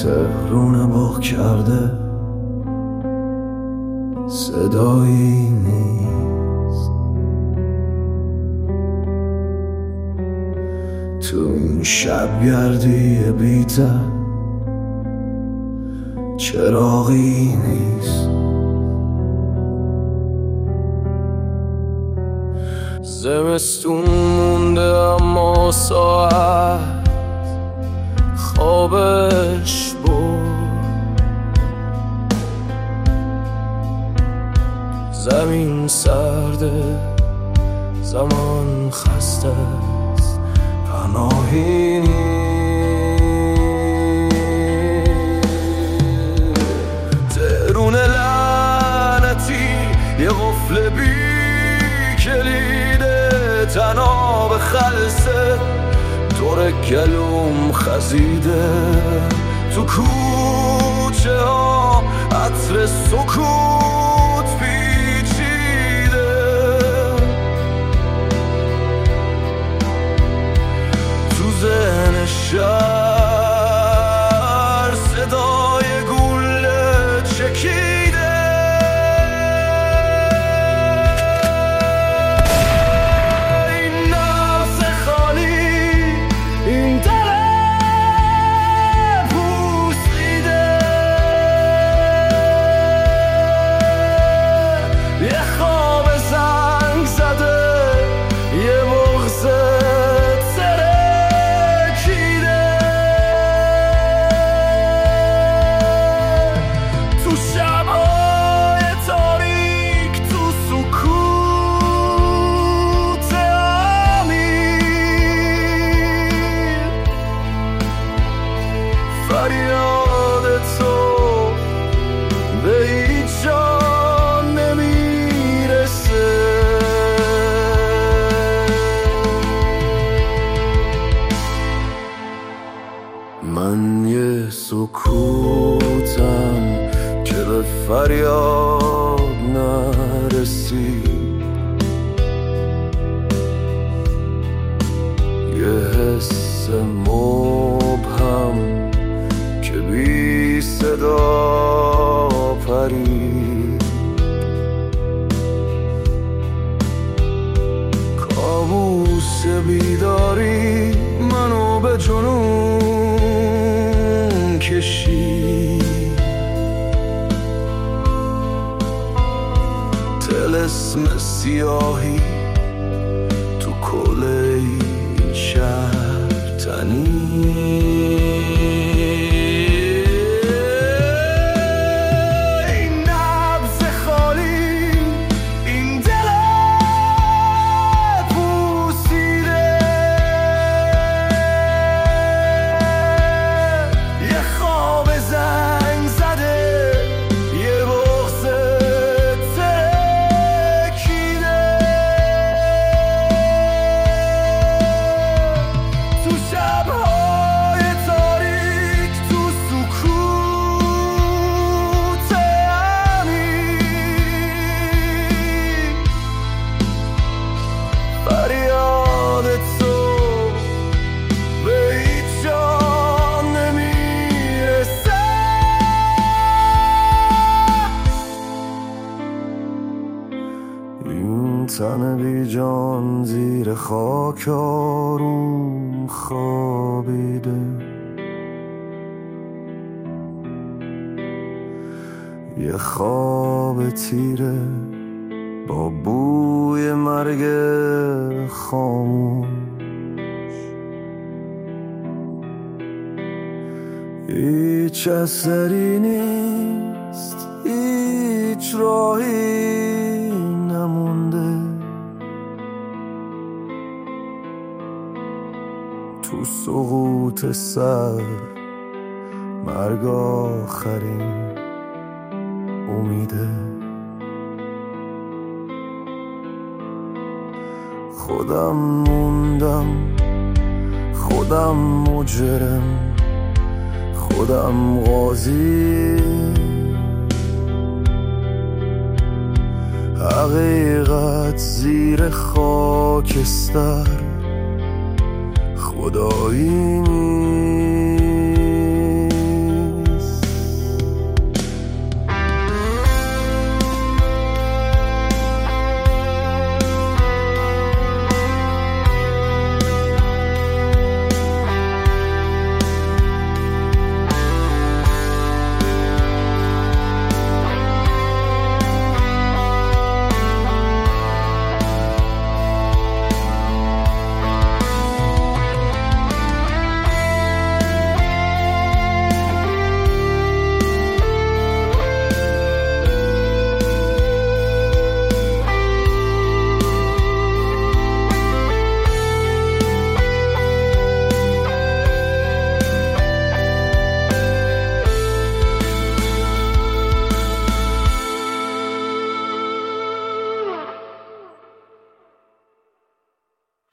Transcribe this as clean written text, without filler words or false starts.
تهرون باغ کرده صدایی نیست، تو این شبگردی بی‌ته چراغی نیست. زمستون مونده اما ساعت خوابش برد، زمین سرده زمان خسته است، پناهی تهرون لعنتی یه قفل بی کلیده، تناب خلصه دور گلوم خزیده، تو کوچه ها عطر سکوت پیچیده، تو ذهن شهر صدای گوله چکیده. فریاد تو به هیچ جا نمیرسه، من یه سکوتم که به فریاد نرسید، یه حس مبهم که بی صدا پرید، کابوس بیداری منو به جنون کشید، طلسم سیاهی تو کله شهر تنید، تن بی جان زیر خاک آروم خوابیده، یه خواب تیره با بوی مرگ خاموش، هیچ اثری نیست، هیچ راهی نمونده، تو سقوط سر مرگ آخرین امیده، خودم موندم، خودم مجرم، خودم قاضی، حقیقت زیر خاکستر خدایی نیست.